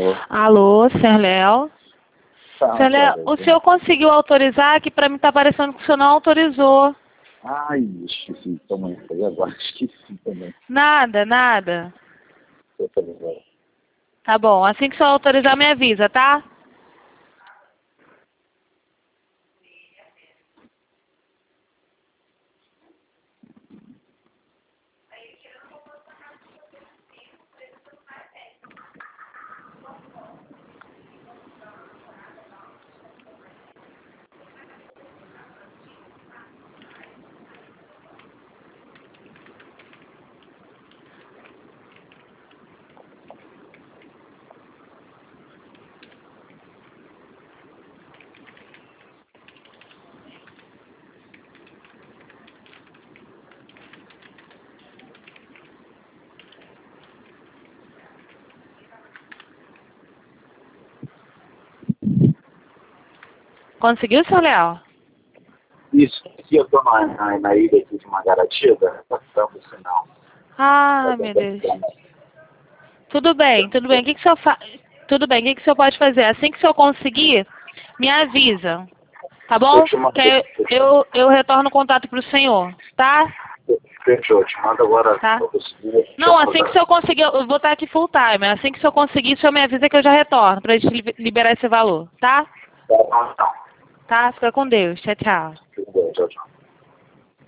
Alô, senhor Léo? Tá, Senhor Léo, o senhor conseguiu autorizar, que para mim está parecendo que o senhor não autorizou. Ai, esqueci também. Agora esqueci também. Nada, nada. Vou fazer agora. Tá bom, assim que o senhor autorizar, me avisa, tá? Conseguiu, senhor Léo? Isso, aqui eu tô na ilha aqui de Mangaratiba, passando o sinal. Ah, meu Deus. Tudo bem, tudo bem. O que que o senhor Tudo bem, o que que o senhor pode fazer? Assim que o senhor conseguir, me avisa, tá bom? Eu te mando. Que eu retorno o contato pro senhor, tá? Fechou, eu te mando agora. Tá. Eu consegui, Não, assim que o senhor conseguir, eu vou estar aqui full time. Assim que o senhor conseguir, o senhor me avisa que eu já retorno pra gente liberar esse valor, tá? Tá, não. Tá? Fica com Deus. Tchau, tchau. Tudo bem, tchau, tchau.